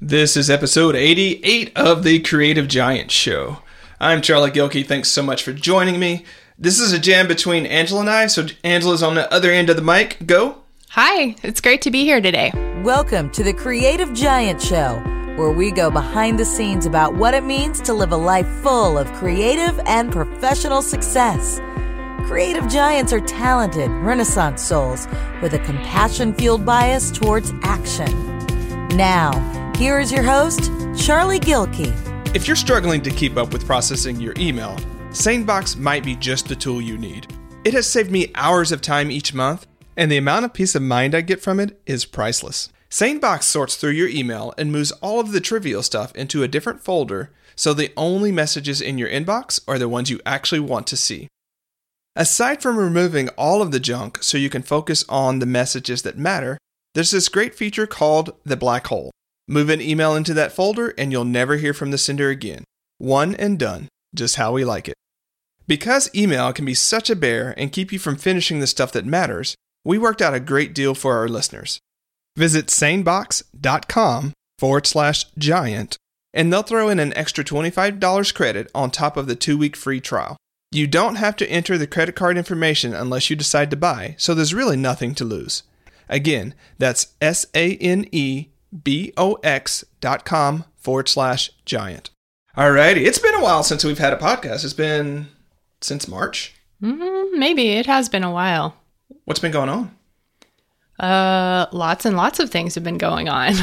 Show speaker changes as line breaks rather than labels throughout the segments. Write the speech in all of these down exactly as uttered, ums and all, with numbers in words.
This is episode eighty-eight of the Creative Giant Show. I'm Charlie Gilkey. Thanks so much for joining me. This is a jam between Angela and I, so Angela's on the other end of the mic. Go.
Hi, it's great to be here today.
Welcome to the Creative Giant Show, where we go behind the scenes about what it means to live a life full of creative and professional success. Creative giants are talented, Renaissance souls with a compassion-fueled bias towards action. Now, here is your host, Charlie Gilkey.
If you're struggling to keep up with processing your email, SaneBox might be just the tool you need. It has saved me hours of time each month, and the amount of peace of mind I get from it is priceless. SaneBox sorts through your email and moves all of the trivial stuff into a different folder, so the only messages in your inbox are the ones you actually want to see. Aside from removing all of the junk so you can focus on the messages that matter, there's this great feature called the black hole. Move an email into that folder and you'll never hear from the sender again. One and done, just how we like it. Because email can be such a bear and keep you from finishing the stuff that matters, we worked out a great deal for our listeners. Visit sanebox.com forward slash giant and they'll throw in an extra twenty-five dollars credit on top of the two-week free trial. You don't have to enter the credit card information unless you decide to buy, so there's really nothing to lose. Again, that's S-A-N-E B-O-X dot com forward slash giant. Alrighty, it's been a while since we've had a podcast. It's been since March.
Mm, maybe it has been a while.
What's been going on?
Uh, lots and lots of things have been going on.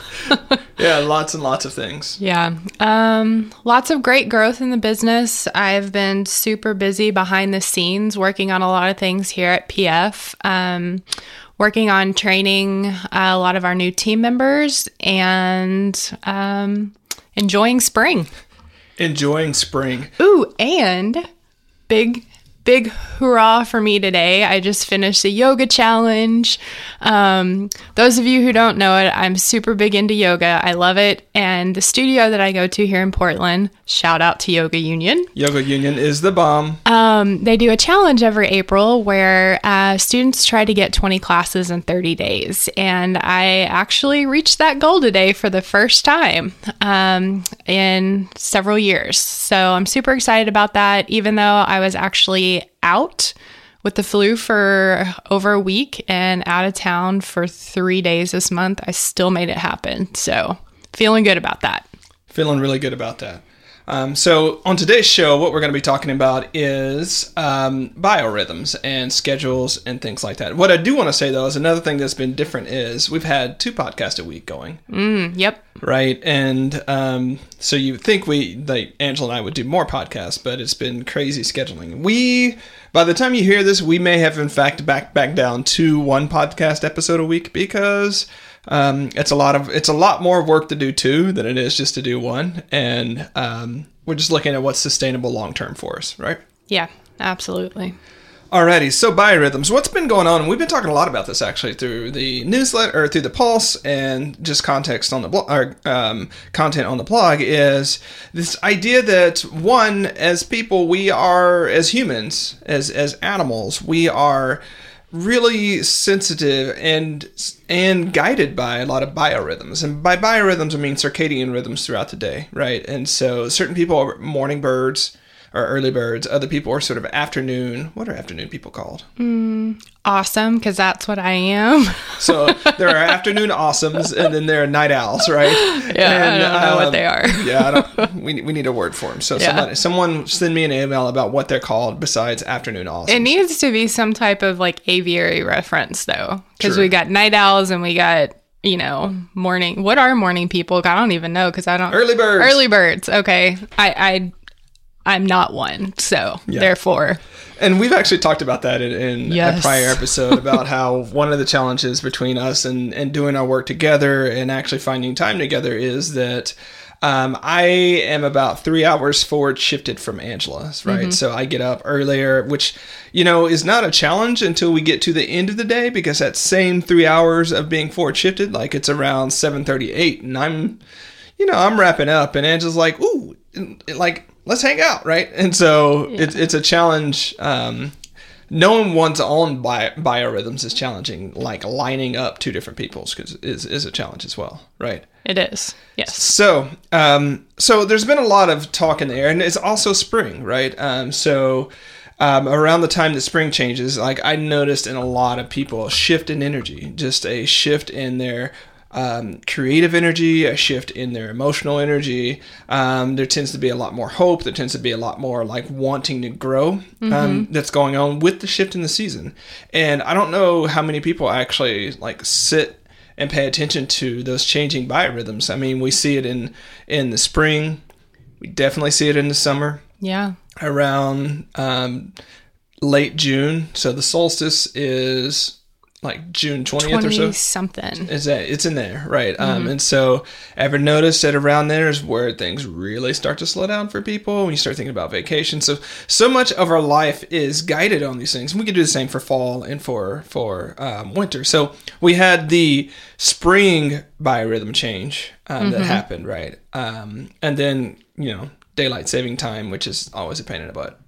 Yeah, lots and lots of things.
Yeah. Um, lots of great growth in the business. I've been super busy behind the scenes working on a lot of things here at P F. Um, working on training a lot of our new team members and um, enjoying spring.
Enjoying spring.
Ooh, and big, big hurrah for me today. I just finished the yoga challenge. Um, those of you who don't know it, I'm super big into yoga. I love it. And the studio that I go to here in Portland, shout out to Yoga Union.
Yoga Union is the bomb.
Um, they do a challenge every April where uh, students try to get twenty classes in thirty days. And I actually reached that goal today for the first time um, in several years. So I'm super excited about that, even though I was actually out with the flu for over a week and out of town for three days this month. I still made it happen. So feeling good about that.
Feeling really good about that. Um, so on today's show, what we're going to be talking about is um, biorhythms and schedules and things like that. What I do want to say, though, is another thing that's been different is we've had two podcasts a week going.
Mm, yep.
Right. And um, so you think we, like Angela and I would do more podcasts, but it's been crazy scheduling. We, by the time you hear this, we may have in fact back back down to one podcast episode a week because um, it's a lot of it's a lot more work to do two than it is just to do one. And um, we're just looking at what's sustainable long term for us, right?
Yeah, absolutely.
Alrighty, so biorhythms. What's been going on? We've been talking a lot about this actually through the newsletter or through the Pulse and just context on the blog, or um, content on the blog is this idea that one, as people, we are as humans, as as animals, we are really sensitive and and guided by a lot of biorhythms. And by biorhythms, I mean circadian rhythms throughout the day, right? And so certain people are morning birds or early birds. Other people are sort of afternoon. What are afternoon people called?
Mm, awesome, because that's what I am.
So there are afternoon awesomes, and then there are night owls, right?
Yeah,
and,
I don't know
um,
what they are.
yeah, I don't, we we need a word for them. So
Yeah.
somebody, someone send me an email about what they're called besides afternoon awesomes.
It needs to be some type of like aviary reference, though, because
True.
we got night owls and we got, you know, morning. What are morning people? I don't even know because I don't.
Early birds.
Early birds. Okay, I I I'm not one, so
Yeah.
therefore.
And we've actually talked about that in, in
Yes.
a prior episode about how one of the challenges between us and, and doing our work together and actually finding time together is that um, I am about three hours forward shifted from Angela's, right?
Mm-hmm.
So I get up earlier, which, you know, is not a challenge until we get to the end of the day because that same three hours of being forward shifted, like it's around seven thirty-eight and I'm, you know, I'm wrapping up and Angela's like, ooh, like, let's hang out, right? And so
Yeah.
it's it's a challenge um, knowing one's own bi- biorhythms is challenging. Like lining up two different people's is is a challenge as well, right?
It is, yes.
So, um, so there's been a lot of talk in the air, and it's also spring, right? Um, so, um, around the time that spring changes, like I noticed in a lot of people, a shift in energy, just a shift in their um, creative energy, a shift in their emotional energy. Um, there tends to be a lot more hope. There tends to be a lot more like wanting to grow um, mm-hmm. that's going on with the shift in the season. And I don't know how many people actually like sit and pay attention to those changing biorhythms. I mean, we see it in, in the spring. We definitely see it in the summer.
Yeah.
Around um, late June. So the solstice is like June twentieth or so.
Something.
Is that it's in there, right? Mm-hmm. Um, and so, ever notice that around there is where things really start to slow down for people when you start thinking about vacation. So, so much of our life is guided on these things. We could do the same for fall and for for um, winter. So, we had the spring biorhythm change um, mm-hmm. that happened, right? Um, and then you know daylight saving time, which is always a pain in the butt.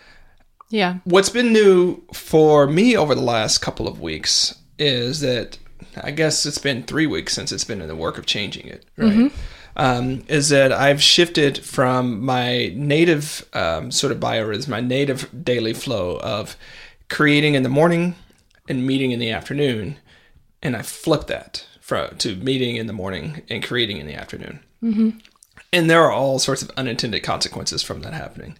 Yeah.
What's been new for me over the last couple of weeks is that I guess it's been three weeks since it's been in the work of changing it, right? Mm-hmm. Um, is that I've shifted from my native um, sort of biorhythms, my native daily flow of creating in the morning and meeting in the afternoon, and I flipped that from, to meeting in the morning and creating in the afternoon. Mm-hmm. And there are all sorts of unintended consequences from that happening.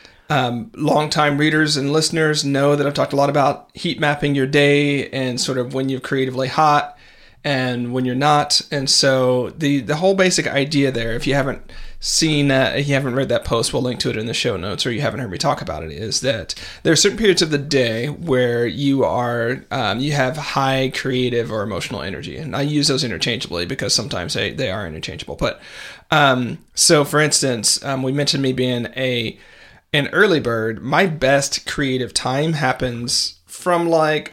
Um, longtime readers and listeners know that I've talked a lot about heat mapping your day and sort of when you're creatively hot and when you're not. And so the, the whole basic idea there, if you haven't seen that, if you haven't read that post, we'll link to it in the show notes, or you haven't heard me talk about it, is that there are certain periods of the day where you are, um, you have high creative or emotional energy. And I use those interchangeably because sometimes they, they are interchangeable. But, um, so for instance, um, we mentioned me being a, an early bird. My best creative time happens from like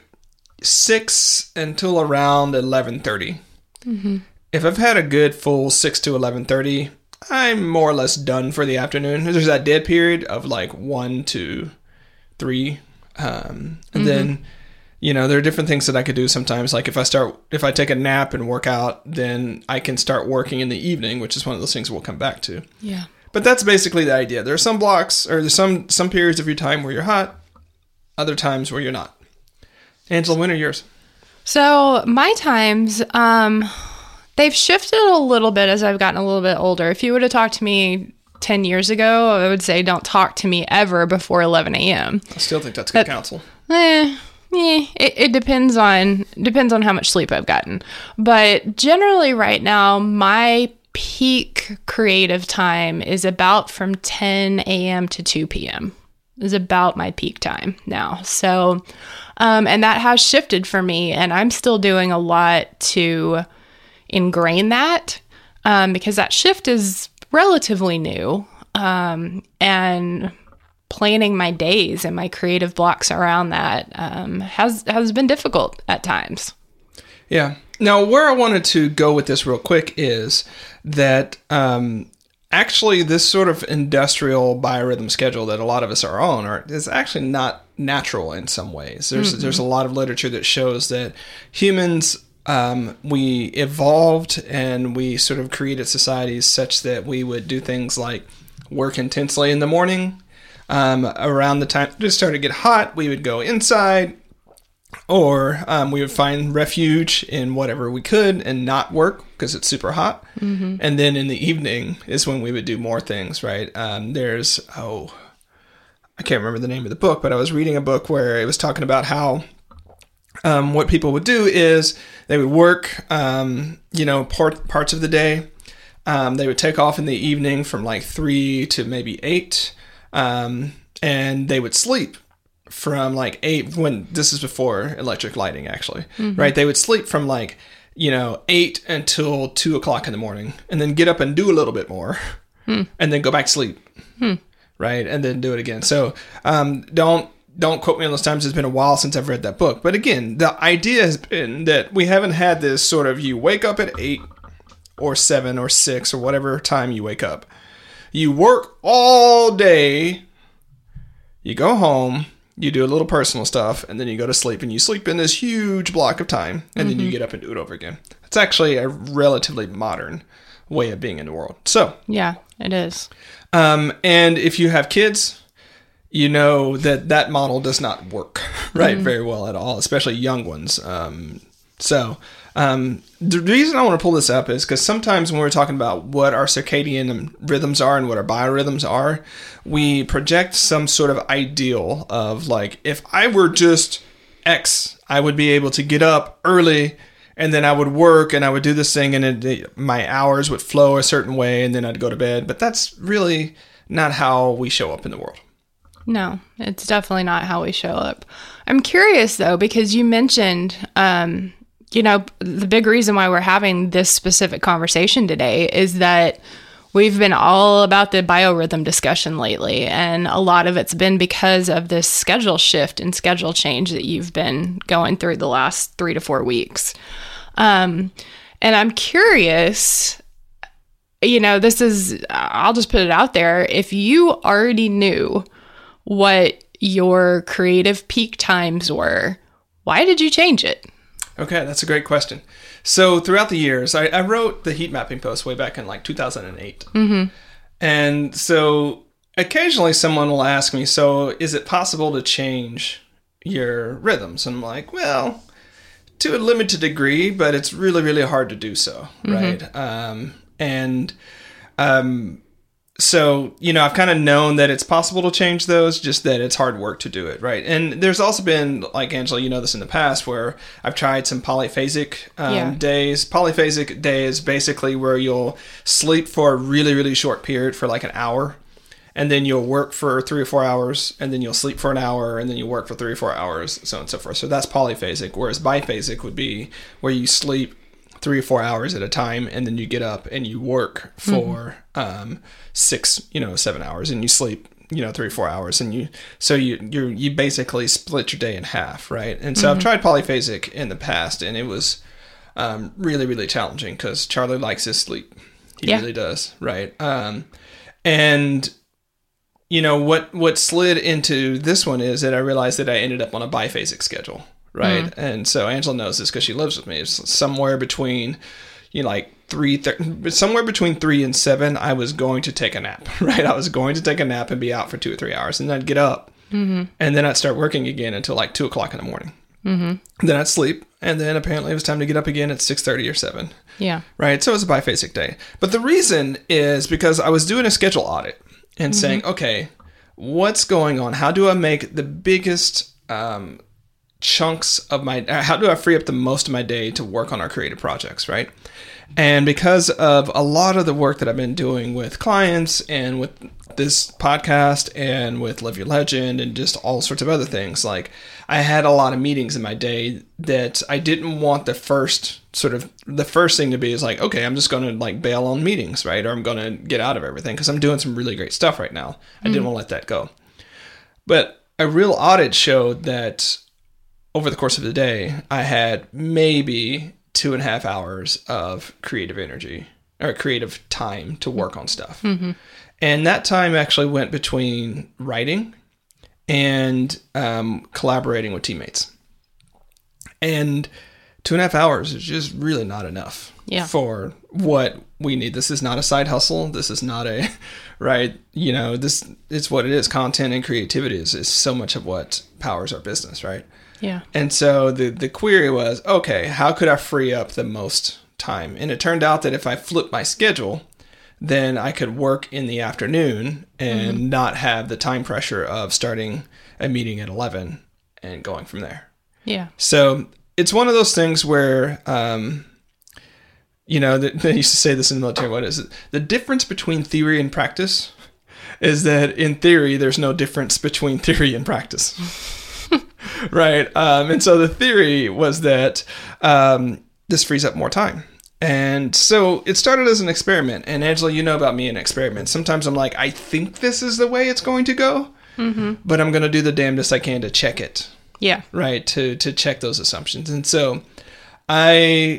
six until around eleven thirty. Mm-hmm. If I've had a good full six to eleven thirty, I'm more or less done for the afternoon. There's that dead period of like one to three. Um, and mm-hmm. then, you know, there are different things that I could do sometimes. Like if I start, if I take a nap and work out, then I can start working in the evening, which is one of those things we'll come back to.
Yeah.
But that's basically the idea. There are some blocks, or there's some some periods of your time where you're hot, other times where you're not. Angela, when are yours?
So my times, um, they've shifted a little bit as I've gotten a little bit older. If you would have talked to me ten years ago, I would say don't talk to me ever before eleven a.m.
I still think that's good that, counsel.
Eh, eh, it, it depends on depends on how much sleep I've gotten. But generally right now, my peak creative time is about from ten a.m. to two p.m. is about my peak time now. So, um, and that has shifted for me, and I'm still doing a lot to ingrain that um, because that shift is relatively new, um, and planning my days and my creative blocks around that um, has has been difficult at times.
Yeah. Now, where I wanted to go with this real quick is that um, actually this sort of industrial biorhythm schedule that a lot of us are on are, is actually not natural in some ways. There's mm-hmm. there's a lot of literature that shows that humans, um, we evolved and we sort of created societies such that we would do things like work intensely in the morning. Um, around the time it started to get hot, we would go inside. Or um, we would find refuge in whatever we could and not work because it's super hot. Mm-hmm. And then in the evening is when we would do more things, right? Um, there's, oh, I can't remember the name of the book, but I was reading a book where it was talking about how um, what people would do is they would work, um, you know, part, parts of the day. Um, they would take off in the evening from like three to maybe eight, um, and they would sleep. From like eight, when this is before electric lighting, actually, mm-hmm. right? They would sleep from like, you know, eight until two o'clock in the morning, and then get up and do a little bit more, hmm. and then go back to sleep, hmm. right? And then do it again. So um, don't don't quote me on those times. It's been a while since I've read that book. But again, the idea has been that we haven't had this sort of you wake up at eight or seven or six or whatever time you wake up. You work all day. You go home. you do a little personal stuff, and then you go to sleep, and you sleep in this huge block of time, and mm-hmm. then you get up and do it over again. It's actually a relatively modern way of being in the world. So
yeah, it is.
Um, and if you have kids, you know that that model does not work right mm-hmm. very well at all, especially young ones. Um, so um, the reason I want to pull this up is because sometimes when we're talking about what our circadian rhythms are and what our biorhythms are, we project some sort of ideal of like, if I were just X, I would be able to get up early and then I would work and I would do this thing and it, my hours would flow a certain way and then I'd go to bed. But that's really not how we show up in the world.
No, it's definitely not how we show up. I'm curious though, because you mentioned, um, you know, the big reason why we're having this specific conversation today is that we've been all about the biorhythm discussion lately. And a lot of it's been because of this schedule shift and schedule change that you've been going through the last three to four weeks. Um, and I'm curious, you know, this is, I'll just put it out there. If you already knew what your creative peak times were, why did you change it?
Okay, that's a great question. So throughout the years, I, I wrote the heat mapping post way back in like two thousand eight. Mm-hmm. And so occasionally someone will ask me, so is it possible to change your rhythms? And I'm like, well, to a limited degree, but it's really, really hard to do so, mm-hmm. right? Um, and um, so, you know, I've kind of known that it's possible to change those, just that it's hard work to do it, right? And there's also been, like Angela, you know this in the past, where I've tried some polyphasic um, yeah. days. Polyphasic day is basically where you'll sleep for a really, really short period for like an hour, and then you'll work for three or four hours, and then you'll sleep for an hour, and then you work for three or four hours, so on and so forth. So that's polyphasic, whereas biphasic would be where you sleep three or four hours at a time, and then you get up and you work for mm-hmm. um, six, you know, seven hours, and you sleep, you know, three or four hours, and you so you you you basically split your day in half, right? And so mm-hmm. I've tried polyphasic in the past, and it was um, really really challenging because Charlie likes his sleep, he yeah. really does, right? Um, and you know what what slid into this one is that I realized that I ended up on a biphasic schedule. Right. Mm. And so Angela knows this because she lives with me. It's somewhere between, you know, like three, th- somewhere between three and seven, I was going to take a nap, right? I was going to take a nap and be out for two or three hours. And then I'd get up mm-hmm. and then I'd start working again until like two o'clock in the morning. Mm-hmm. Then I'd sleep. And then apparently it was time to get up again at six thirty or seven. Yeah. Right. So it was a biphasic day. But the reason is because I was doing a schedule audit and mm-hmm. saying, okay, what's going on? How do I make the biggest, um, chunks of my, how do I free up the most of my day to work on our creative projects, right? And because of a lot of the work that I've been doing with clients and with this podcast and with Live Your Legend and just all sorts of other things, like I had a lot of meetings in my day that I didn't want the first sort of, the first thing to be is like, okay, I'm just going to like bail on meetings, right? Or I'm going to get out of everything because I'm doing some really great stuff right now. I mm. didn't want to let that go. But a real audit showed that over the course of the day, I had maybe two and a half hours of creative energy or creative time to work on stuff. Mm-hmm. And that time actually went between writing and um, collaborating with teammates. And two and a half hours is just really not enough yeah. for what we need. This is not a side hustle. This is not a, right, you know, this it's what it is. Content and creativity is, is so much of what powers our business, right? Yeah. And so the, the query was, okay, how could I free up the most time? And it turned out that if I flipped my schedule, then I could work in the afternoon and mm-hmm. not have the time pressure of starting a meeting at eleven and going from there. Yeah. So it's one of those things where, um, you know, they used to say this in the military, what is it? The difference between theory and practice is that in theory, there's no difference between theory and practice. Right. Um, and so the theory was that um, this frees up more time. And so it started as an experiment. And Angela, you know about me and experiments. Sometimes I'm like, I think this is the way it's going to go, mm-hmm. but I'm going to do the damnedest I can to check it. Yeah. Right. To, to check those assumptions. And so I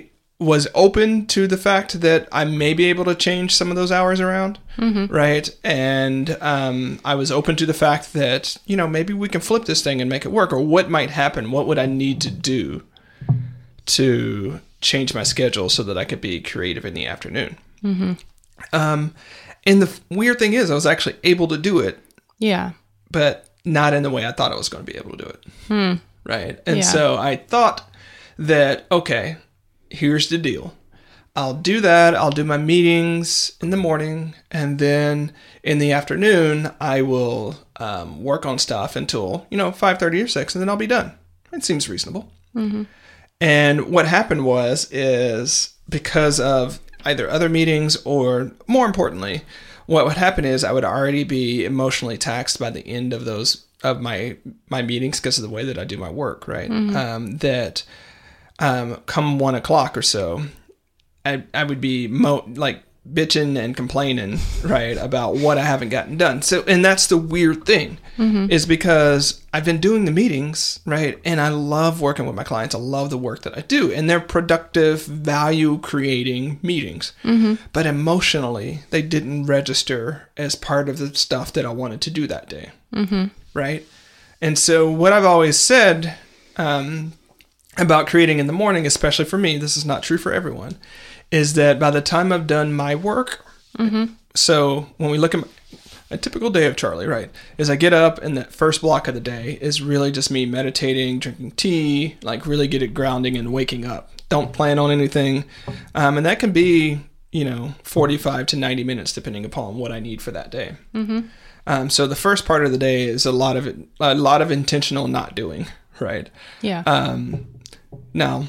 was open to the fact that I may be able to change some of those hours around, mm-hmm. right? And um, I was open to the fact that, you know, maybe we can flip this thing and make it work, or what might happen? What would I need to do to change my schedule so that I could be creative in the afternoon? Mm-hmm. Um, and the weird thing is I was actually able to do it.
Yeah.
But not in the way I thought I was going to be able to do it.
Hmm.
Right. And
yeah.
so I thought that, okay, here's the deal. I'll do that. I'll do my meetings in the morning. And then in the afternoon, I will um, work on stuff until, you know, five thirty or six, and then I'll be done. It seems reasonable. Mm-hmm. And what happened was, is because of either other meetings or, more importantly, what would happen is I would already be emotionally taxed by the end of those, of my, my meetings because of the way that I do my work, right? Mm-hmm. Um, that um, come one o'clock or so, I I would be mo- like bitching and complaining, right, about what I haven't gotten done. So, and that's the weird thing, mm-hmm. is because I've been doing the meetings, right, and I love working with my clients. I love the work that I do, and they're productive, value-creating meetings. Mm-hmm. But emotionally, they didn't register as part of the stuff that I wanted to do that day, mm-hmm. right? And so what I've always said um, about creating in the morning, especially for me, this is not true for everyone, is that by the time I've done my work, mm-hmm. so when we look at my, a typical day of Charlie, right, is I get up and that first block of the day is really just me meditating, drinking tea, like really get it grounding and waking up. Don't plan on anything. Um, and that can be, you know, forty-five to ninety minutes depending upon what I need for that day. Mm-hmm. Um, so the first part of the day is a lot of it, a lot of intentional not doing, right?
Yeah.
Um, now,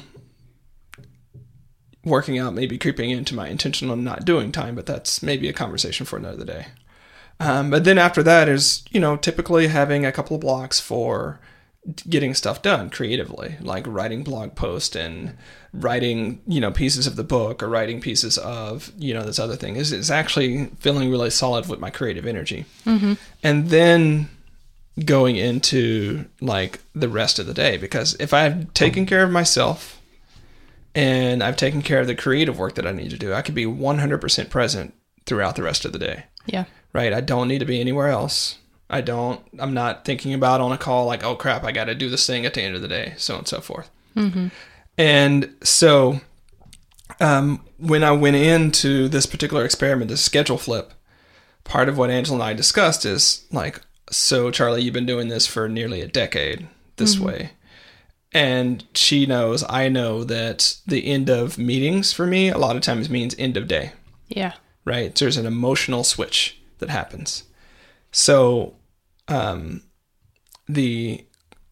working out may be creeping into my intentional not doing time, but that's maybe a conversation for another day. Um, but then after that is, you know, typically having a couple of blocks for getting stuff done creatively, like writing blog posts and writing, you know, pieces of the book or writing pieces of, you know, this other thing. Is is actually feeling really solid with my creative energy. Mm-hmm. And then going into like the rest of the day, because if I've taken care of myself and I've taken care of the creative work that I need to do, I could be one hundred percent present throughout the rest of the day.
Yeah.
Right. I don't need to be anywhere else. I don't, I'm not thinking about on a call like, oh crap, I got to do this thing at the end of the day, so on and so forth. Mm-hmm. And so um, when I went into this particular experiment, this schedule flip, part of what Angela and I discussed is like, so Charlie, you've been doing this for nearly a decade this mm-hmm. way. And she knows, I know that the end of meetings for me a lot of times means end of day.
Yeah.
Right. There's an emotional switch that happens. So um, the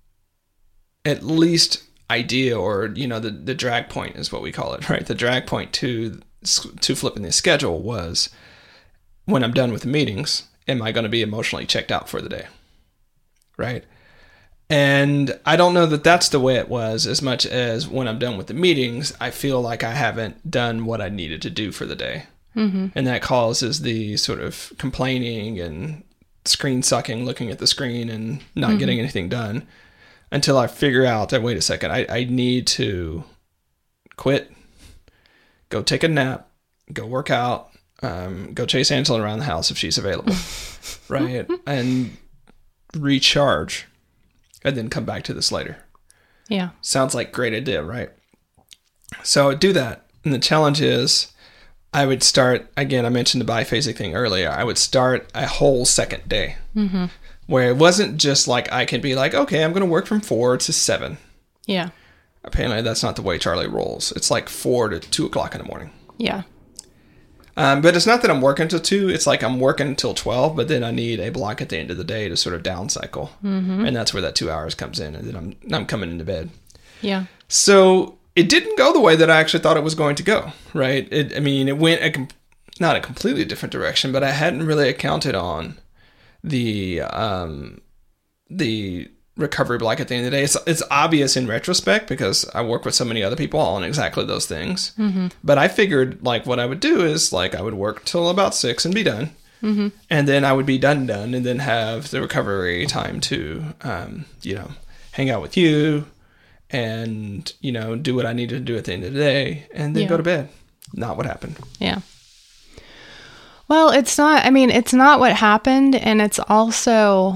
at least idea, or, you know, the, the drag point is what we call it, right? The drag point to to flipping the schedule was, when I'm done with the meetings, am I going to be emotionally checked out for the day? Right. And I don't know that that's the way it was as much as when I'm done with the meetings, I feel like I haven't done what I needed to do for the day. Mm-hmm. And that causes the sort of complaining and screen sucking, looking at the screen and not mm-hmm. getting anything done until I figure out that, wait a second, I, I need to quit, go take a nap, go work out, um, go chase Angela around the house if she's available, right? And recharge. And then come back to this later.
Yeah. Sounds
like a great idea, right? So I would do that. And the challenge is I would start, again, I mentioned the biphasic thing earlier. I would start a whole second day mm-hmm. where it wasn't just like I could be like, okay, I'm going to work from four to seven.
Yeah.
Apparently that's not the way Charlie rolls. It's like four to two o'clock in the morning.
Yeah.
Um, but it's not that I'm working till two. It's like I'm working until twelve, but then I need a block at the end of the day to sort of down cycle. Mm-hmm. And that's where that two hours comes in. And then I'm, I'm coming into bed.
Yeah.
So it didn't go the way that I actually thought it was going to go, right? It, I mean, it went a, not a completely different direction, but I hadn't really accounted on the, um, the recovery block at the end of the day. It's, it's obvious in retrospect because I work with so many other people on exactly those things. Mm-hmm. But I figured like what I would do is like I would work till about six and be done. Mm-hmm. And then I would be done done and then have the recovery time to, um, you know, hang out with you and, you know, do what I needed to do at the end of the day and then
Yeah.
go to bed. Not what happened.
Yeah. Well, it's not, I mean, it's not what happened. And it's also,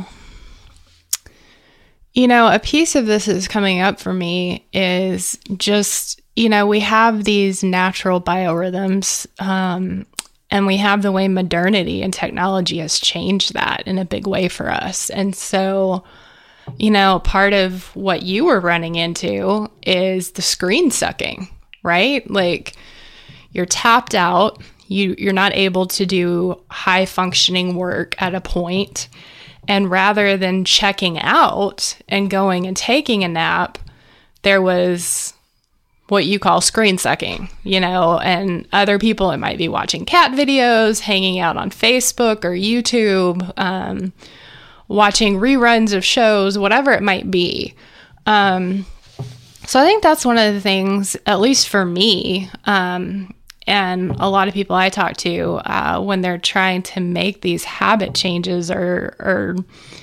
you know, a piece of this is coming up for me is just, you know, we have these natural biorhythms, um, and we have the way modernity and technology has changed that in a big way for us. And so, you know, part of what you were running into is the screen sucking, right? Like, you're tapped out. You, you're not able to do high functioning work at a point. And rather than checking out and going and taking a nap, there was what you call screen sucking, you know, and other people, it might be watching cat videos, hanging out on Facebook or YouTube, um, watching reruns of shows, whatever it might be. Um, so I think that's one of the things, at least for me, um, and a lot of people I talk to, uh, when they're trying to make these habit changes or, or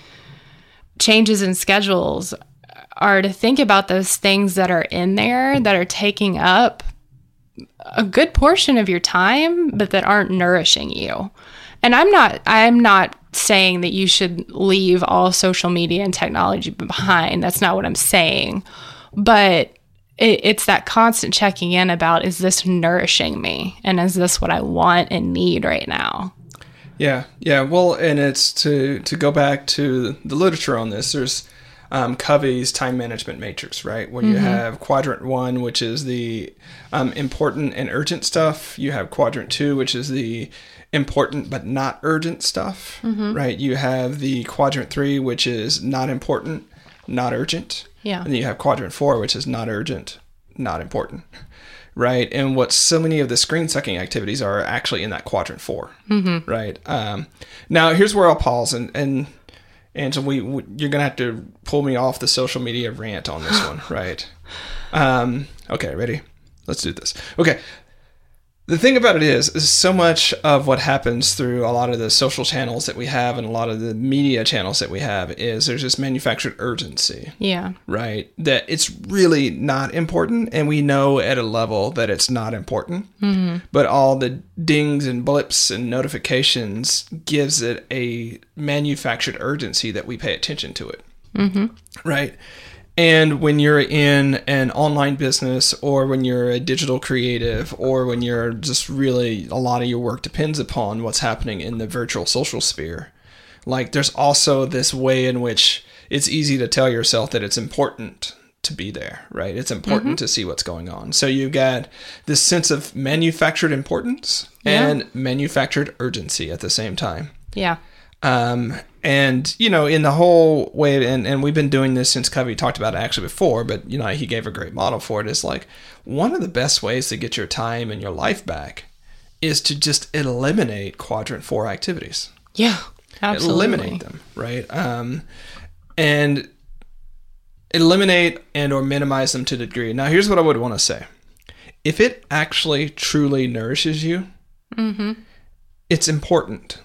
changes in schedules, are to think about those things that are in there that are taking up a good portion of your time, but that aren't nourishing you. And I'm not, I'm not saying that you should leave all social media and technology behind. That's not what I'm saying. But it, it's that constant checking in about, is this nourishing me? And is this what I want and need right now?
Yeah. Yeah. Well, and it's to, to go back to the literature on this, there's um, Covey's time management matrix, right? Where you mm-hmm. have quadrant one, which is the um, important and urgent stuff. You have quadrant two, which is the important but not urgent stuff, mm-hmm. right? You have the quadrant three, which is not important, not urgent.
Yeah.
And then you have quadrant four, which is not urgent, not important, right? And what so many of the screen sucking activities are actually in that quadrant four, mm-hmm. right? Um, now, here's where I'll pause, and and and so we, we you're gonna have to pull me off the social media rant on this one, right? Um, okay, ready? Let's do this. Okay. The thing about it is, is so much of what happens through a lot of the social channels that we have and a lot of the media channels that we have is there's this manufactured urgency.
Yeah.
Right? That it's really not important, and we know at a level that it's not important. Mm-hmm. But all the dings and blips and notifications gives it a manufactured urgency that we pay attention to it. Mm-hmm. Right? And when you're in an online business, or when you're a digital creative, or when you're just really, a lot of your work depends upon what's happening in the virtual social sphere, like there's also this way in which it's easy to tell yourself that it's important to be there, right? It's important mm-hmm. to see what's going on. So you've got this sense of manufactured importance yeah. and manufactured urgency at the same time.
Yeah.
Um, and, you know, in the whole way, and, and we've been doing this since Covey talked about it actually before, but, you know, he gave a great model for it, is like, one of the best ways to get your time and your life back is to just eliminate quadrant four activities.
Yeah, absolutely.
Eliminate them, right? Um, and eliminate and or minimize them to the degree. Now, here's what I would want to say. If it actually truly nourishes you, mm-hmm. it's important.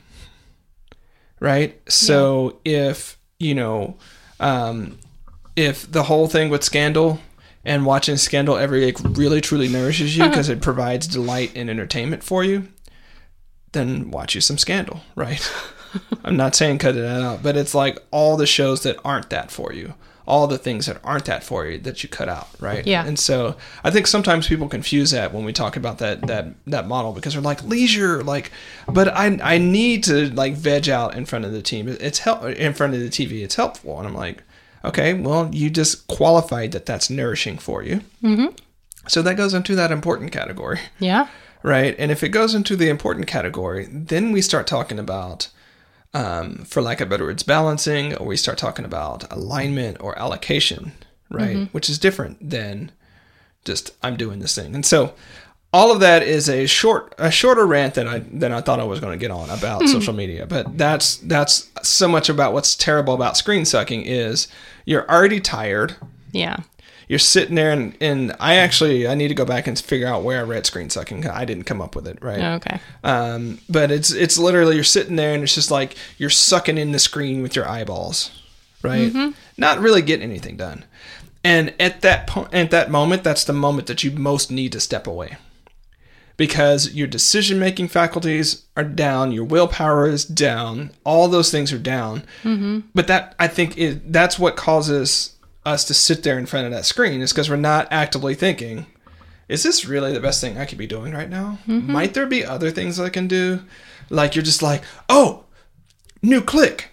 Right? So yeah. if, you know, um, if the whole thing with Scandal and watching Scandal every week really truly nourishes you because it provides delight and entertainment for you, then watch you some Scandal, right? I'm not saying cut it out, but it's like all the shows that aren't that for you, all the things that aren't that for you that you cut out, right?
Yeah.
And so I think sometimes people confuse that when we talk about that that that model, because they're like leisure, like, but I I need to like veg out in front of the team. It's help in front of the T V. It's helpful, and I'm like, okay, well, you just qualified that that's nourishing for you. Mm-hmm. So that goes into that important category.
Yeah.
Right. And if it goes into the important category, then we start talking about, Um, for lack of better words, balancing, or we start talking about alignment or allocation, right? Mm-hmm. Which is different than just I'm doing this thing. And so all of that is a short, a shorter rant than I than I thought I was going to get on about mm-hmm. social media. But that's that's so much about what's terrible about screen sucking is you're already tired.
Yeah.
You're sitting there, and, and I actually, I need to go back and figure out where I read screen sucking. I didn't come up with it, right?
Oh, okay.
Um, but it's it's literally, you're sitting there, and it's just like you're sucking in the screen with your eyeballs, right? Mm-hmm. Not really getting anything done. And at that po- at that moment, that's the moment that you most need to step away. Because your decision-making faculties are down, your willpower is down, all those things are down. Mm-hmm. But that, I think, is, that's what causes us to sit there in front of that screen, is because we're not actively thinking, is this really the best thing I could be doing right now? Mm-hmm. Might there be other things I can do? Like, you're just like, oh, new click.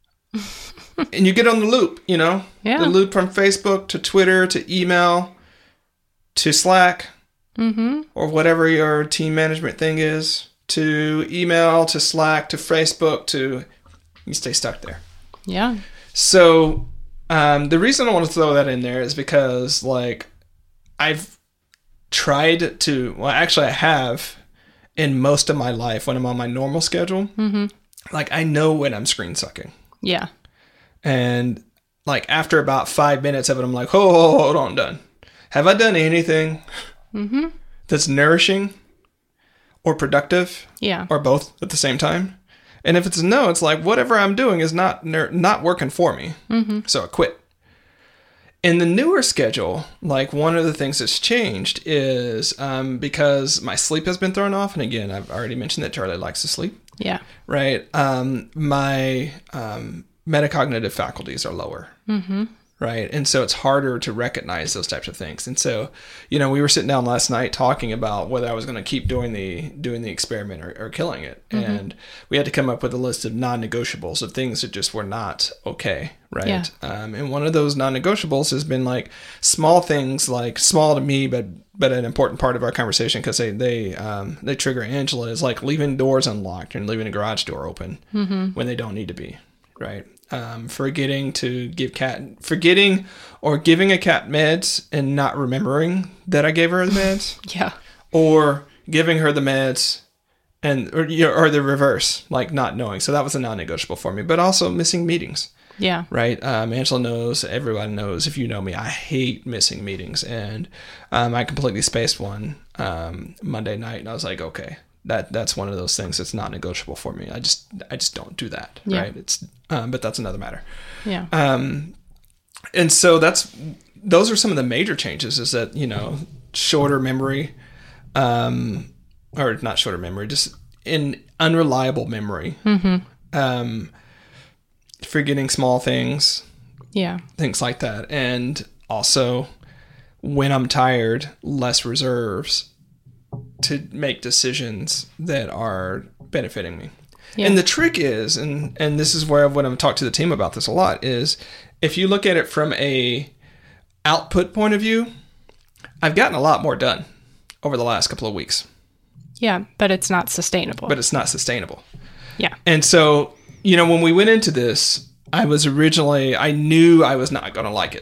And you get on the loop, you know?
Yeah.
The loop from Facebook to Twitter to email to Slack. Mm-hmm. Or whatever your team management thing is, to email, to Slack, to Facebook, to you stay stuck there.
Yeah.
So um, the reason I want to throw that in there is because, like, I've tried to, well, actually I have in most of my life when I'm on my normal schedule. Mm-hmm. Like, I know when I'm screen sucking.
Yeah.
And, like, after about five minutes of it, I'm like, oh, hold, hold on, done. Have I done anything mm-hmm. that's nourishing or productive?
Yeah.
Or both at the same time? And if it's a no, it's like, whatever I'm doing is not ner- not working for me. Mm-hmm. So I quit. In the newer schedule, like, one of the things that's changed is um, because my sleep has been thrown off. And again, I've already mentioned that Charlie likes to sleep.
Yeah.
Right? Um, my um, metacognitive faculties are lower. Mm-hmm. Right. And so it's harder to recognize those types of things. And so, you know, we were sitting down last night talking about whether I was going to keep doing the doing the experiment or, or killing it. Mm-hmm. And we had to come up with a list of non-negotiables of things that just were not okay. Right.
Yeah.
Um, and one of those non-negotiables has been like small things, like small to me, but but an important part of our conversation, because they they um, they trigger Angela, is like leaving doors unlocked and leaving a garage door open mm-hmm. when they don't need to be. Right. Um, forgetting to give cat, forgetting or giving a cat meds and not remembering that I gave her the meds.
Yeah.
Or giving her the meds and, or, or the reverse, like not knowing. So that was a non-negotiable for me, but also missing meetings.
Yeah.
Right. Um, Angela knows, everyone knows, if you know me, I hate missing meetings. And um, I completely spaced one um, Monday night, and I was like, okay. That that's one of those things that's not negotiable for me. I just I just don't do that,
yeah.
right? It's um, but that's another matter.
Yeah.
Um, and so that's those are some of the major changes. Is that, you know, shorter memory, um, or not shorter memory, just in unreliable memory. Mm-hmm. Um, forgetting small things.
Yeah.
Things like that, and also when I'm tired, less reserves to make decisions that are benefiting me. Yeah. And the trick is, and, and this is where when I've talked to the team about this a lot, is if you look at it from a output point of view, I've gotten a lot more done over the last couple of weeks.
Yeah, but it's not sustainable.
But it's not sustainable.
Yeah.
And so, you know, when we went into this, I was originally, I knew I was not going to like it.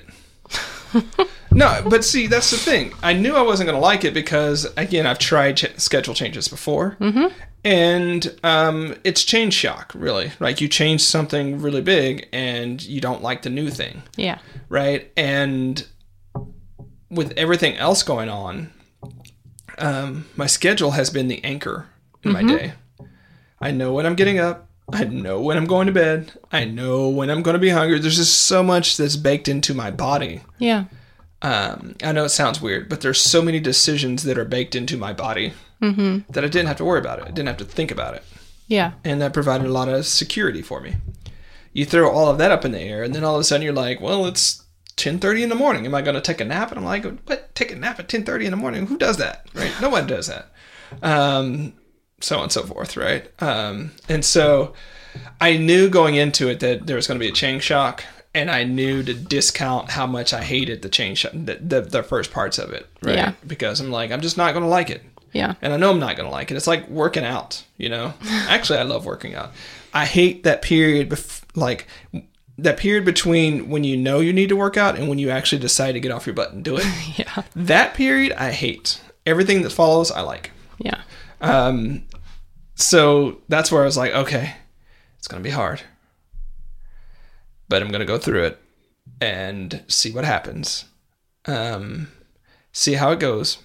No, but see, that's the thing. I knew I wasn't going to like it because, again, I've tried ch- schedule changes before. Mm-hmm. And um, it's change shock, really. Like, you change something really big and you don't like the new thing.
Yeah.
Right? And with everything else going on, um, my schedule has been the anchor in mm-hmm. my day. I know when I'm getting up. I know when I'm going to bed. I know when I'm going to be hungry. There's just so much that's baked into my body.
Yeah.
Um, I know it sounds weird, but there's so many decisions that are baked into my body mm-hmm. that I didn't have to worry about it. I didn't have to think about it.
Yeah. And
that provided a lot of security for me. You throw all of that up in the air, and then all of a sudden you're like, well, it's ten thirty in the morning. Am I going to take a nap? And I'm like, what? Take a nap at ten thirty in the morning? Who does that? Right? No one does that. Um, so on and so forth, right? Um, and so I knew going into it that there was going to be a change shock. And I knew to discount how much I hated the change, the, the, the first parts of it, right?
Yeah.
Because I'm like, I'm just not going to like it.
Yeah.
And I know I'm not going to like it. It's like working out, you know? Actually, I love working out. I hate that period, bef- like that period between when you know you need to work out and when you actually decide to get off your butt and do it.
Yeah.
That period, I hate. Everything that follows, I like.
Yeah.
Um. So that's where I was like, okay, it's going to be hard. But I'm going to go through it and see what happens. Um, see how it goes.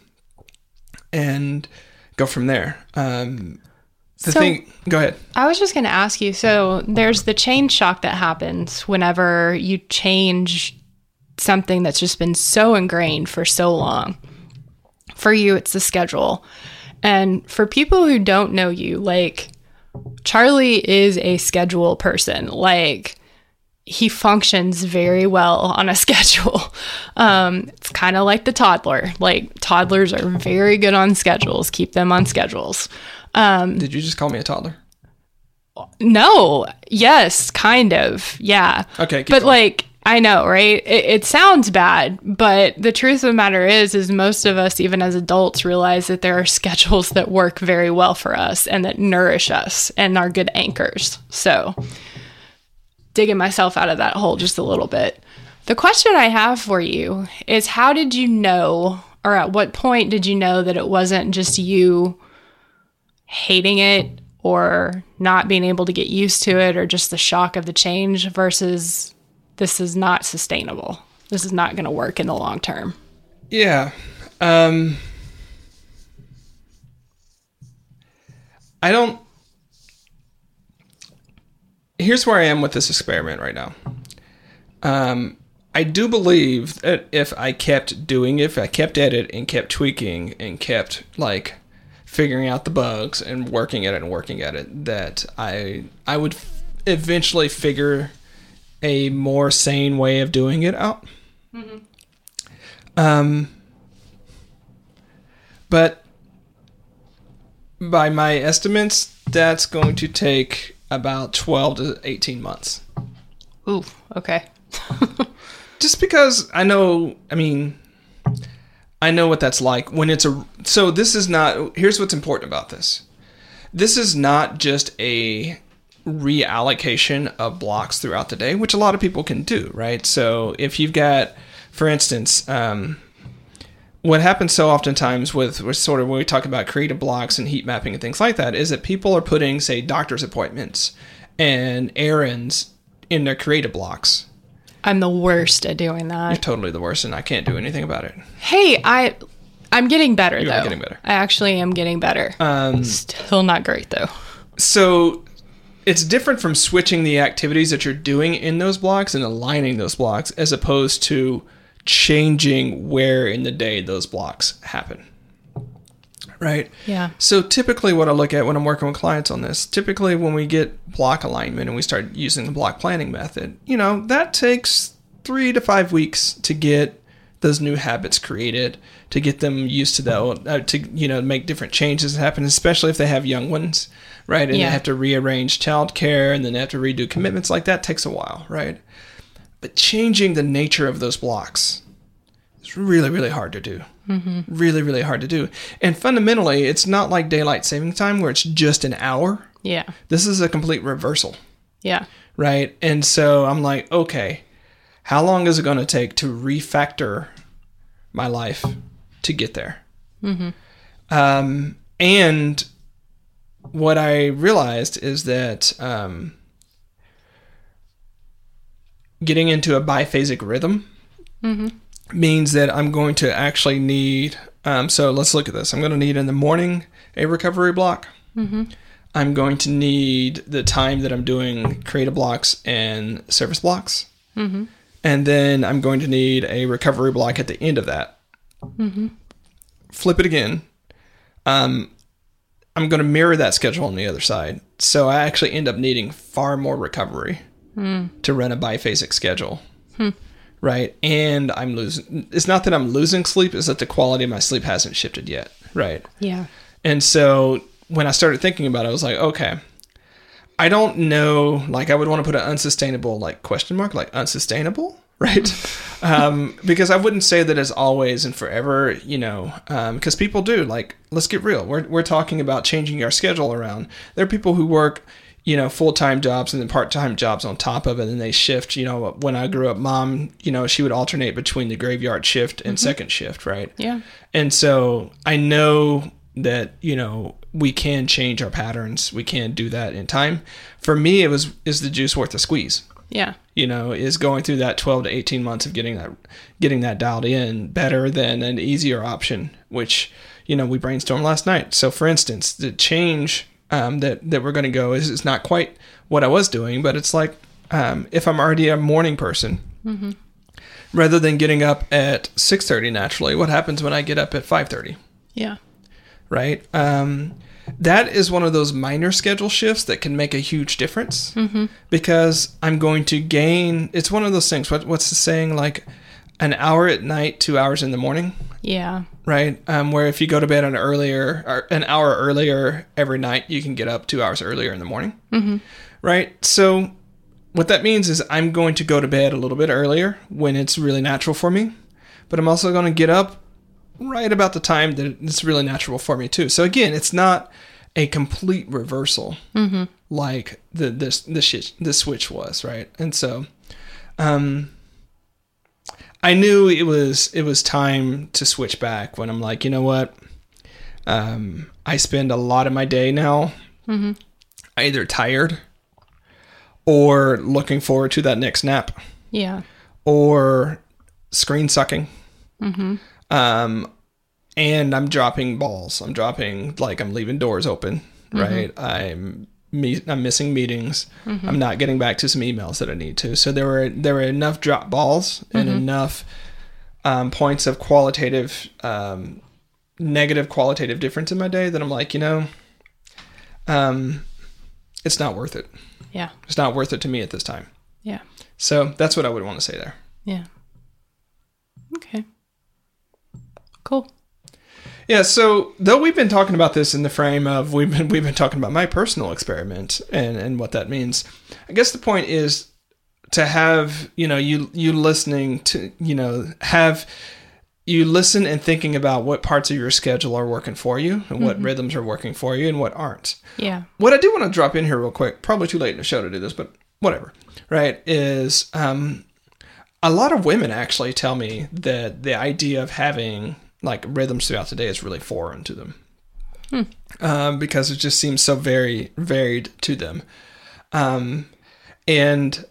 And go from there. Um, the
so,
thing... Go ahead.
I was just going to ask you, so there's the change shock that happens whenever you change something that's just been so ingrained for so long. For you, it's the schedule. And for people who don't know you, like, Charlie is a schedule person. Like, he functions very well on a schedule. Um, it's kind of like the toddler. Like, toddlers are very good on schedules. Keep them on schedules. Um,
Did you just call me a toddler?
No. Yes, kind of. Yeah.
Okay. Keep
but
going.
like, I know, right? It, it sounds bad, but the truth of the matter is, is most of us, even as adults, realize that there are schedules that work very well for us and that nourish us and are good anchors. So, digging myself out of that hole just a little bit. The question I have for you is, how did you know, or at what point did you know that it wasn't just you hating it or not being able to get used to it or just the shock of the change versus this is not sustainable? This is not going to work in the long term.
Yeah. Um, I don't... Here's where I am with this experiment right now. Um, I do believe that if I kept doing it, if I kept at it and kept tweaking and kept, like, figuring out the bugs and working at it and working at it, that I I would f- eventually figure a more sane way of doing it out. Mm-hmm. Um, but by my estimates, that's going to take about twelve to eighteen months.
Ooh, okay.
Just because I know, I mean, I know what that's like when it's a, so this is not, here's what's important about this. This is not just a reallocation of blocks throughout the day, which a lot of people can do, right? So if you've got, for instance, um, what happens so oftentimes with, with sort of when we talk about creative blocks and heat mapping and things like that is that people are putting, say, doctor's appointments and errands in their creative blocks.
I'm the worst at doing that.
You're totally the worst, and I can't do anything about it.
Hey, I, I'm getting better,
You
though.
are getting better.
I actually am getting better.
Um,
Still not great, though.
So it's different from switching the activities that you're doing in those blocks and aligning those blocks as opposed to changing where in the day those blocks happen. Right?
Yeah.
So typically what I look at when I'm working with clients on this, typically when we get block alignment and we start using the block planning method, you know, that takes three to five weeks to get those new habits created, to get them used to that, uh, to, you know, make different changes happen, especially if they have young ones, right? And
Yeah.
they have to rearrange childcare and then they have to redo commitments. Like that takes a while, right? But changing the nature of those blocks is really, really hard to do. Mm-hmm. Really, really hard to do. And fundamentally, it's not like daylight saving time where it's just an hour.
Yeah.
This is a complete reversal.
Yeah.
Right? And so I'm like, okay, how long is it going to take to refactor my life to get there? Mm-hmm. Um, and what I realized is that um, getting into a biphasic rhythm mm-hmm. means that I'm going to actually need, um, so let's look at this. I'm going to need in the morning a recovery block. Mm-hmm. I'm going to need the time that I'm doing creative blocks and service blocks. Mm-hmm. And then I'm going to need a recovery block at the end of that. Mm-hmm. Flip it again. Um, I'm going to mirror that schedule on the other side. So I actually end up needing far more recovery mm. to run a biphasic schedule. Hmm. Right? And I'm losing, it's not that I'm losing sleep, it's that the quality of my sleep hasn't shifted yet. Right?
Yeah.
And so when I started thinking about it, I was like, okay, I don't know, like I would want to put an unsustainable, like question mark, like unsustainable, right? um, because I wouldn't say that as always and forever, you know, um, because people do, like, let's get real. We're, we're talking about changing our schedule around. There are people who work, you know, full-time jobs and then part-time jobs on top of it, and they shift. You know, when I grew up, mom, you know, she would alternate between the graveyard shift and mm-hmm. second shift, right?
Yeah.
And so I know that, you know, we can change our patterns. We can do that in time. For me, it was, is the juice worth the squeeze?
Yeah.
You know, is going through that twelve to eighteen months of getting that, getting that dialed in better than an easier option, which, you know, we brainstormed last night. So for instance, the change um, that, that we're going to go is, is not quite what I was doing, but it's like, um, if I'm already a morning person, mm-hmm. rather than getting up at six thirty naturally, what happens when I get up at five thirty?
Yeah.
Right? Um, that is one of those minor schedule shifts that can make a huge difference mm-hmm. because I'm going to gain, it's one of those things, what, what's the saying, like an hour at night, two hours in the morning?
Yeah.
Right? Um, where if you go to bed an earlier, or an hour earlier every night, you can get up two hours earlier in the morning. Mm-hmm. Right? So what that means is I'm going to go to bed a little bit earlier when it's really natural for me, but I'm also going to get up right about the time that it's really natural for me too. So again, it's not a complete reversal mm-hmm. like the this this shit, this switch was, right? And so um I knew it was it was time to switch back when I'm like, you know what? Um I spend a lot of my day now mm-hmm. either tired or looking forward to that next nap.
Yeah.
Or screen sucking.
Mm-hmm.
Um, and I'm dropping balls. I'm dropping, like, I'm leaving doors open, right? Mm-hmm. I'm me- I'm missing meetings. Mm-hmm. I'm not getting back to some emails that I need to. So there were there were enough drop balls and mm-hmm. enough um, points of qualitative, um, negative qualitative difference in my day that I'm like, you know, um, it's not worth it.
Yeah.
It's not worth it to me at this time.
Yeah.
So that's what I would want to say there.
Yeah. Okay. Cool.
Yeah, so though we've been talking about this in the frame of we've been we've been talking about my personal experiment and, and what that means, I guess the point is to have, you know, you you listening to, you know, have you listen and thinking about what parts of your schedule are working for you and what mm-hmm. rhythms are working for you and what aren't.
Yeah.
What I do want to drop in here real quick, probably too late in the show to do this, but whatever, right, is um, a lot of women actually tell me that the idea of having like rhythms throughout the day is really foreign to them. Hmm. Um, because it just seems so very varied to them. Um, and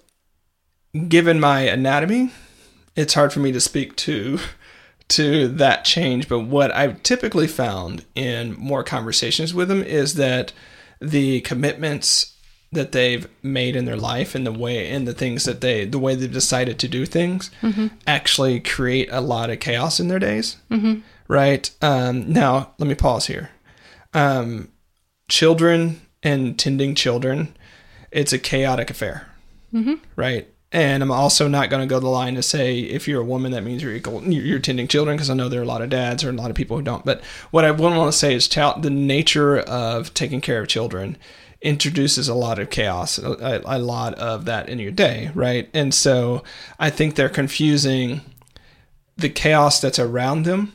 given my anatomy, it's hard for me to speak to to that change. But what I've typically found in more conversations with them is that the commitments that they've made in their life and the way and the things that they the way they've decided to do things mm-hmm. actually create a lot of chaos in their days. Mm-hmm. Right. Um, now let me pause here. Um, children and tending children, it's a chaotic affair. Mm-hmm. Right. And I'm also not going to go the line to say if you're a woman, that means you're equal, you're tending children, because I know there are a lot of dads or a lot of people who don't. But what I want to say is child, the nature of taking care of children introduces a lot of chaos, a, a lot of that in your day, right? And so I think they're confusing the chaos that's around them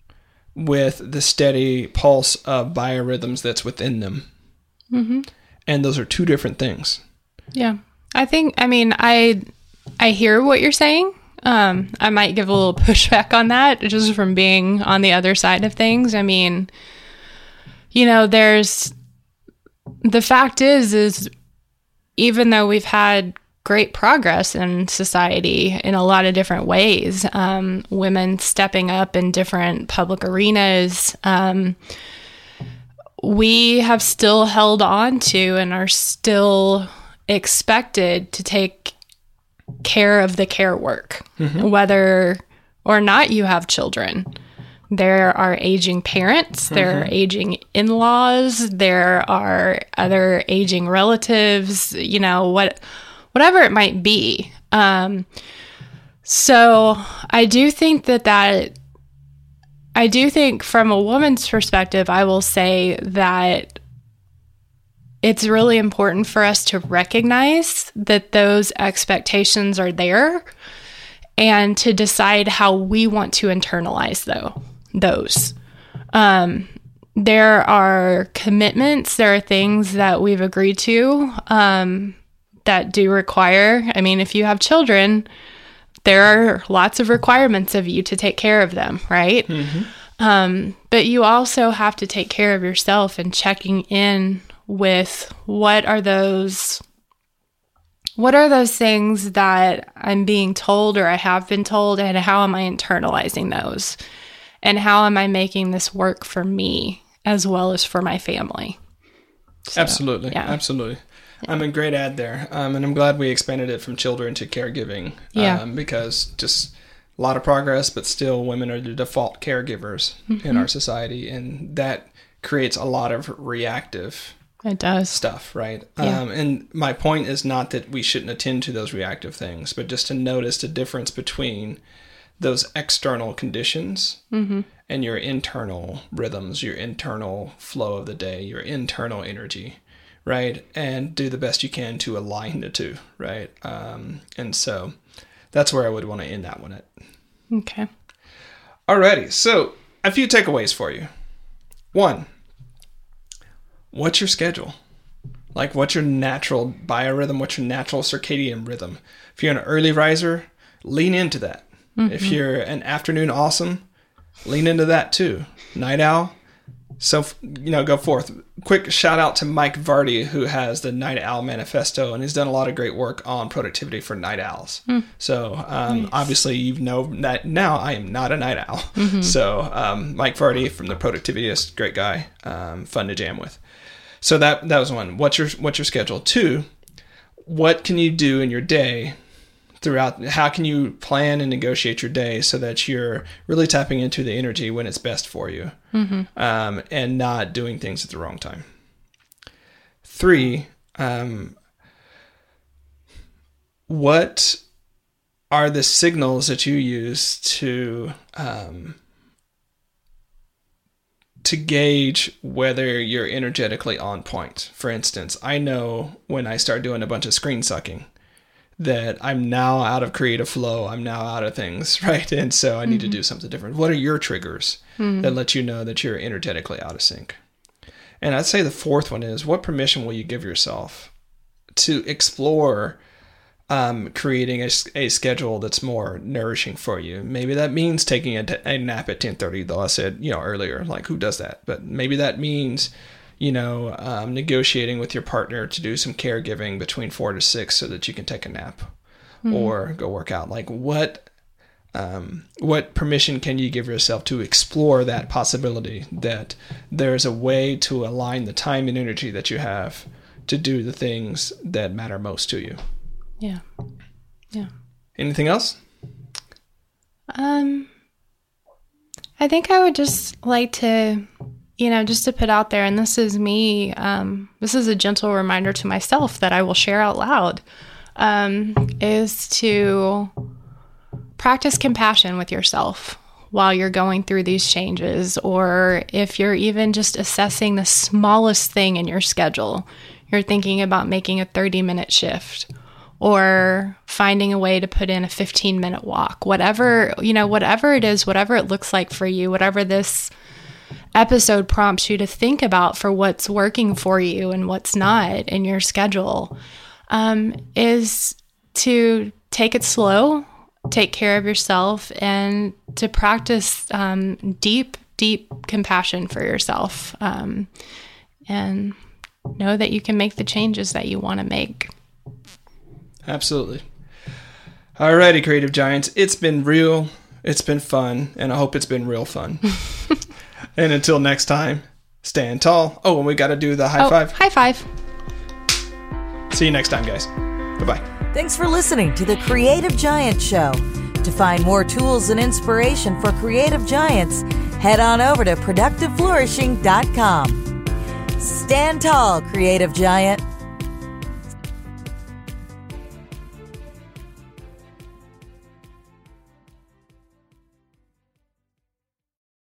with the steady pulse of biorhythms that's within them. Mm-hmm. And those are two different things. Yeah.
I think, I mean, I I hear what you're saying. Um, I might give a little pushback on that just from being on the other side of things. I mean, you know, there's, the fact is, is even though we've had great progress in society in a lot of different ways, um, women stepping up in different public arenas, um, we have still held on to and are still expected to take care of the care work, mm-hmm. whether or not you have children. There are aging parents, mm-hmm. there are aging in-laws, there are other aging relatives, you know, what, whatever it might be. Um, so I do think that that, I do think from a woman's perspective, I will say that it's really important for us to recognize that those expectations are there and to decide how we want to internalize though, those. Um, there are commitments, there are things that we've agreed to um, that do require, I mean, if you have children, there are lots of requirements of you to take care of them, right? Mm-hmm. Um, but you also have to take care of yourself and checking in with what are those what are those things that I'm being told or I have been told, and how am I internalizing those, and how am I making this work for me as well as for my family.
So, absolutely yeah. absolutely yeah. I'm a great ad there, um, and I'm glad we expanded it from children to caregiving,
yeah.
um, because just a lot of progress, but still women are the default caregivers
Mm-hmm.
in our society. And that creates a lot of reactive
It does.
stuff, right?
Yeah.
Um, and my point is not that we shouldn't attend to those reactive things, but just to notice the difference between those external conditions
Mm-hmm.
and your internal rhythms, your internal flow of the day, your internal energy, right? And do the best you can to align the two, right? Um, and so that's where I would want to end that one at.
Okay.
Alrighty, so a few takeaways for you. One, what's your schedule? Like, what's your natural biorhythm? What's your natural circadian rhythm? If you're an early riser, lean into that. Mm-hmm. If you're an afternoon awesome, lean into that too. Night owl, so, you know, go forth. Quick shout out to Mike Vardy, who has the Night Owl Manifesto, and he's done a lot of great work on productivity for night owls. Mm. So, um, nice. Obviously, you know that now I am not a night owl. Mm-hmm. So, um, Mike Vardy from the Productivityist, great guy, um, fun to jam with. So that that was one. What's your what's your schedule? Two, what can you do in your day throughout? How can you plan and negotiate your day so that you're really tapping into the energy when it's best for you, mm-hmm. um, and not doing things at the wrong time? Three, um, what are the signals that you use to um, to gauge whether you're energetically on point? For instance, I know when I start doing a bunch of screen sucking that I'm now out of creative flow. I'm now out of things, right? And so I need mm-hmm. to do something different. What are your triggers mm-hmm. that let you know that you're energetically out of sync? And I'd say the fourth one is, what permission will you give yourself to explore um, creating a, a schedule that's more nourishing for you? Maybe that means taking a, a nap at ten thirty, though I said, you know, earlier, like, who does that? But maybe that means, you know, um, negotiating with your partner to do some caregiving between four to six so that you can take a nap mm-hmm. or go work out. Like, what, um, what permission can you give yourself to explore that possibility that there's a way to align the time and energy that you have to do the things that matter most to you?
Yeah. Yeah.
Anything else?
Um, I think I would just like to, you know, just to put out there, and this is me, um, this is a gentle reminder to myself that I will share out loud, um, is to practice compassion with yourself while you're going through these changes, or if you're even just assessing the smallest thing in your schedule. You're thinking about making a thirty minute shift or finding a way to put in a fifteen minute walk, whatever, you know, whatever it is, whatever it looks like for you, whatever this episode prompts you to think about for what's working for you and what's not in your schedule, um, is to take it slow, take care of yourself, and to practice um, deep, deep compassion for yourself, um, and know that you can make the changes that you want to make.
Absolutely. Alrighty, Creative Giants. It's been real. It's been fun. And I hope it's been real fun. And until next time, stand tall. Oh, and we got to do the high
oh,
five.
High five.
See you next time, guys. Bye-bye.
Thanks for listening to the Creative Giant Show. To find more tools and inspiration for creative giants, head on over to productive flourishing dot com. Stand tall, Creative Giant.